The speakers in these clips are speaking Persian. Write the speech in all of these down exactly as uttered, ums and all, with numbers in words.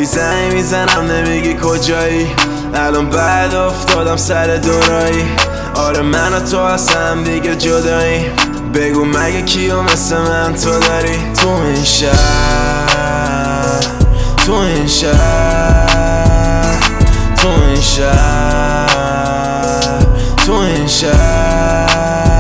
هی زنگ میزنم نمیگی کجایی، الان بعد افتادم سر دورایی. آره من و تو اصلا دیگه جدایی، بگو مگه کیو مثل من تو داری؟ تو این شهر، تو این شهر، تو این شهر، تو این شهر.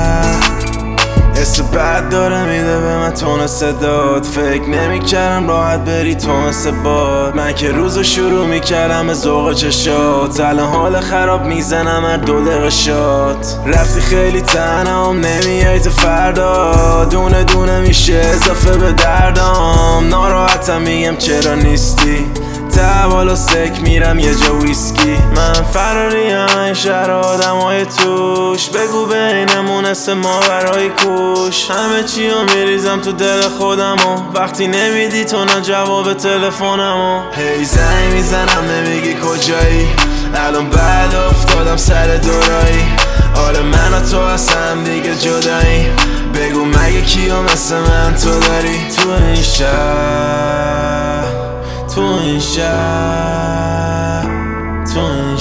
حس بد داره میده به من تون صدات، فکر نمیکردم راحت بری تو مثل باد. من که روزو شروع میکردم به ذوق چشات، الان حال خراب میزنم هر دو دقیقه شات. رفتی خیلی تنهام نمیای تو فردا، دونه دونه میشه اضافه به دردام. ناراحتم میگم چرا نیستی، تحوال و سک میرم یه جا ویسکی. من فراریم این شهر آدم های توش، بگو بینمون اسم ما برای کوش. همه چی رو میریزم تو دل خودمو، وقتی نمیدی تو نه جواب تلفنمو. هی زنگ میزنم نمیگی کجایی، الان بعد افتادم سر دورایی. آره من و تو اصلا دیگه جدایی، بگو مگه کیو مثل من تو داری؟ تو این شهر، تو این شهر، تو این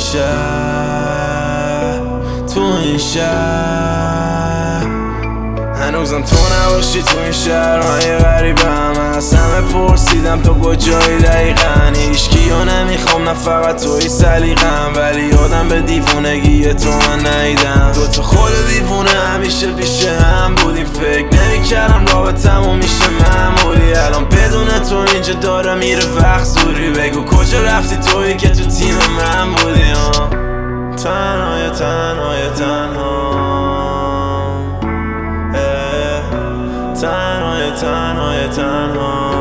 شهر، تو این شهر. هنوزم تو نباشی تو این شهرهای غریبم، از همه پرسیدم تو کجایی دقیقا. هیچکیو نمیخوام نه فقط توی سلیقم، ولی یادم به دیوونگی تو من نیدم. دوتا خود دیوونه همیشه پیش هم بودیم، فکر نمیکردم رابطمون میشه معمولی. الان بدون تو اینجا داره میره وقت زوری، بگو کجا رفتی تویی که تو تیم من بودی. تنهای تنهای تنها، تنهای تنهای تنها.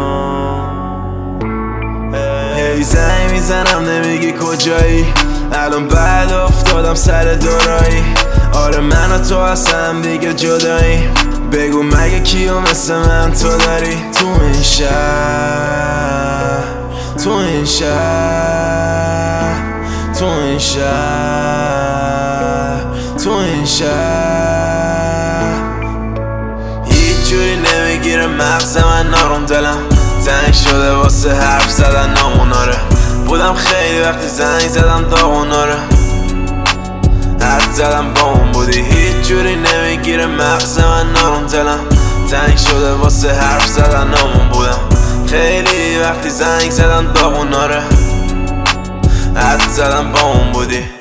هی زنگ میزنم نمیگی کجایی، الان بعد افتادم سر دورایی. آره من و تو اصلا دیگه جدایی، بگو مگه کیو مثل من تو داری؟ تو این شهر، تو این شهر، تو این شهر، تو این شهر. هیچ جوری نمیگیره مغز من نارم، دلم تنگ شده واسه حرف زدن ناموناره. بودم خیلی وقتی زنگ زدم داغوناره، حد زدم با اون بودی. هیچ جوری نمیگیره مغز من نارم، دلم تنگ شده واسه حرف زدن نامون. بودم خیلی وقتی زنگ زدم داغوناره، حد زدم با اون بودی.